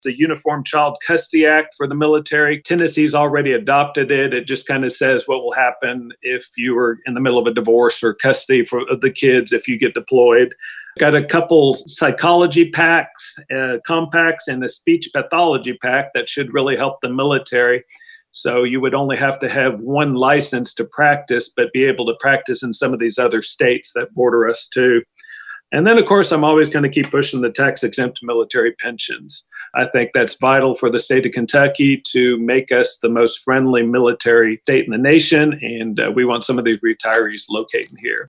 The Uniform Child Custody Act for the military. Tennessee's already adopted it. It just kind of says what will happen if you were in the middle of a divorce or custody for the kids if you get deployed. Got a couple psychology packs, compacts, and a speech pathology pack that should really help the military. So you would only have to have one license to practice, but be able to practice in some of these other states that border us too. And then, of course, I'm always going to keep pushing the tax-exempt military pensions. I think that's vital for the state of Kentucky to make us the most friendly military state in the nation, and we want some of these retirees locating here.